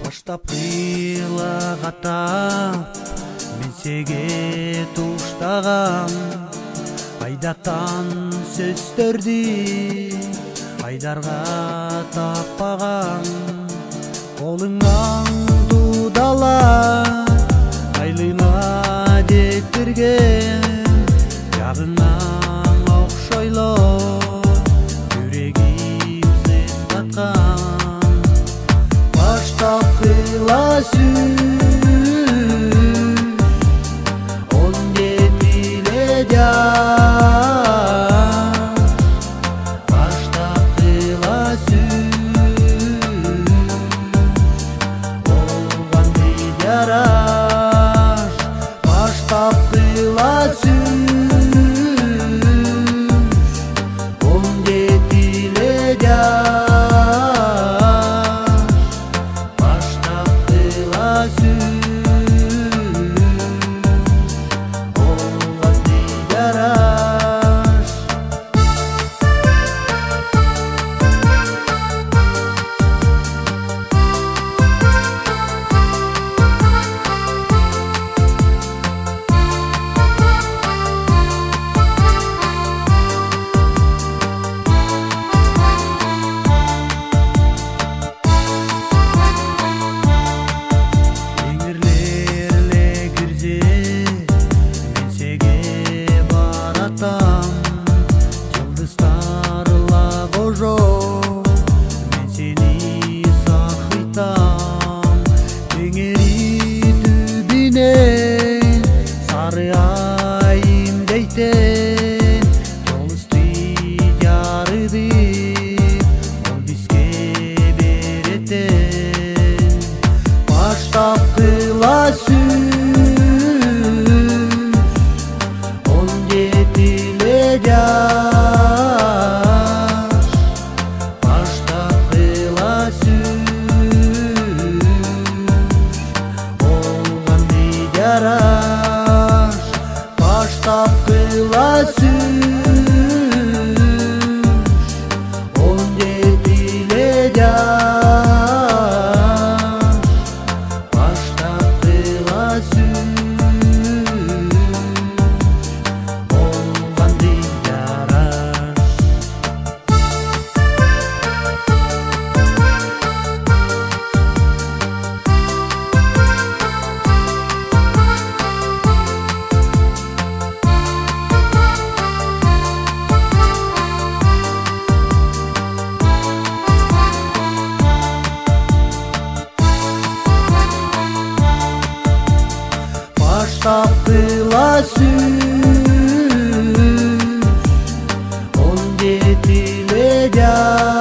Баштапкыла катап мен сеге туштагам, айдаттан сөздөрдү айдарга таппагам. Колуңан тудала айлына жеткирген, жагыңан окшойло жүрегим сен таткан. Баштапкыла сүйүш 17 жаш, баштапкыла сүйүш болгонду жараш. Баштапкыла сүйүш 17 жаш, баштапкыла сүйүш болгонду жараш. Баштапкыла сүйүш 17 жаш, баштапкыла сүйүш болгонду жараш. Баштапкыла сүйүш 17 жаш, баштапкыла сүйүш болгонду жараш. Баштапкыла сүйүш 17 жаш.